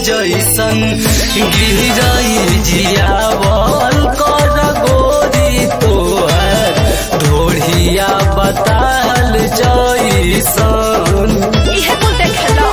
जैसन गिरई जियावल कर गोरी तोहर ढोढ़िया बताल जैसन इहे कुल देखेला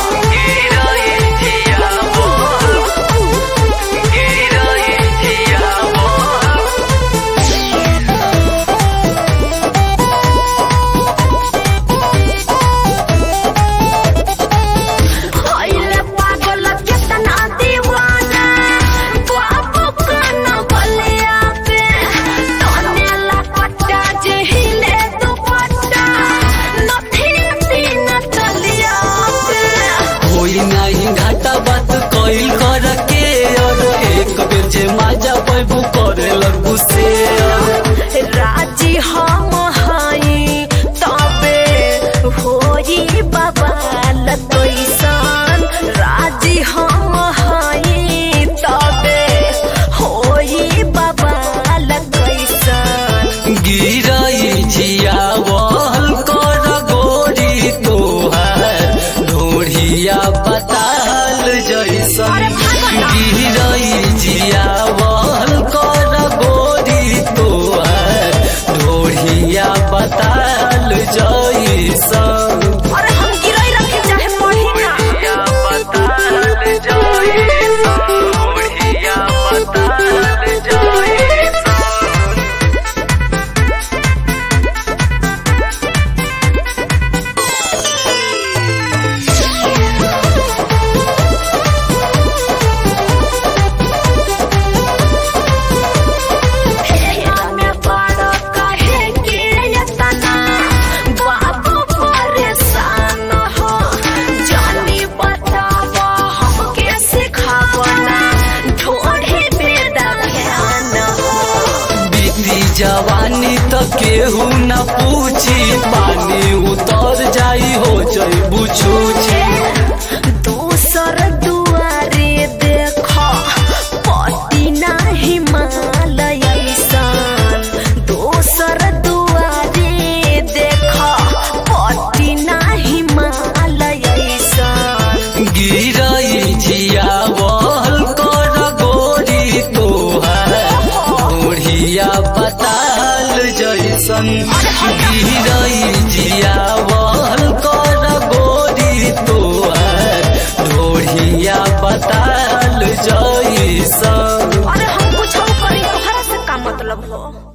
घाटा बात कइल कर के और एक बेर जे माजा पैबू करे लगू से राजी हम हाई तबे होई बाबा लतैसन राजी हम हाई तबे होई बाबा लतैसन गिरई जियावल कर गोरी तोहर ढोढ़िया बताल जैसन गिरई जियावल कर गोरी तोहर ढोढ़िया बताल जैसन अरे हम गिरई रखे चाहे पढ़िया बताल जैसन ढोढ़िया बताल जैसन जवानी तो केहू न पूछी पानी उतर जाई हो जइबू छूछी दूसर दुआरे देख पति ना हिमालय सन दूसर दुआरे देख पति ना हिमालय सन गिरई जियावल कर गोरी तोहर ढोढ़िया बताल जैसन गिरई जियावल कर गोरी तोहर ढोढ़िया बताल जैसन अरे हम कुछ करी तोहरा से का मतलब हो।